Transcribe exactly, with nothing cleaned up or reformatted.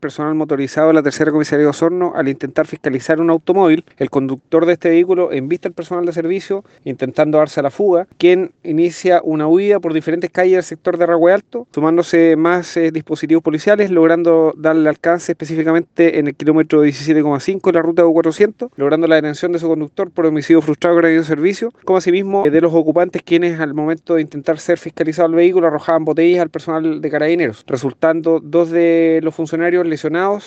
personal motorizado de la tercera comisaría de Osorno al intentar fiscalizar un automóvil. El conductor de este vehículo embiste al personal de servicio intentando darse a la fuga, quien inicia una huida por diferentes calles del sector de Arragüe Alto, sumándose más eh, dispositivos policiales, logrando darle alcance específicamente en el kilómetro diecisiete coma cinco de la ruta U cuatrocientos, logrando la detención de su conductor por homicidio frustrado agredido de servicio, como asimismo eh, de los ocupantes quienes al momento de intentar ser fiscalizado el vehículo arrojaban botellas al personal de carabineros, resultando dos de los funcionarios lesionados